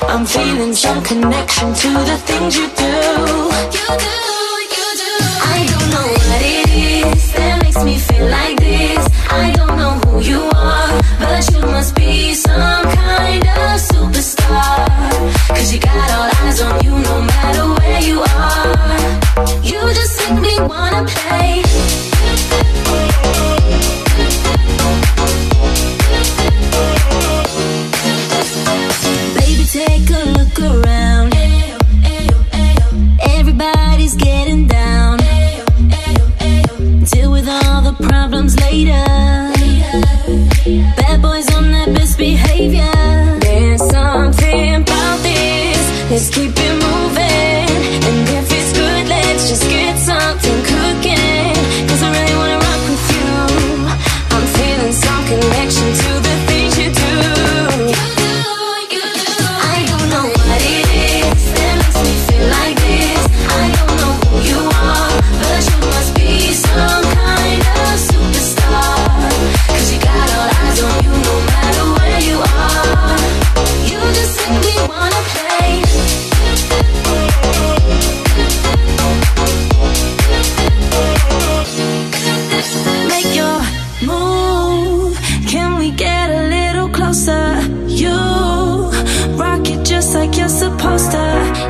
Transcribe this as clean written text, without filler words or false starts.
I'm feeling some connection to the things you do. I don't know what it is that makes me feel like this. I don't know who you are, but you must be some kind of superstar. Cause you got all eyes on you no matter where you are. You just make me wanna play. Baby, take a look around. Everybody's getting down. Deal with all the problems later. Bad boys on their best behavior. There's something about this. Let's keep it moving. And if it's good, let's just get something cooking. Cause I really wanna rock with you. I'm feeling some connection to the things you do. I don't know what it is that makes me feel like this. I don't know who you are, but you must be some kind of superstar. Cause you got all eyes on you no matter where you are. You just make me wanna play. Make your move. Can we get a little closer? You rock it just like you're supposed to.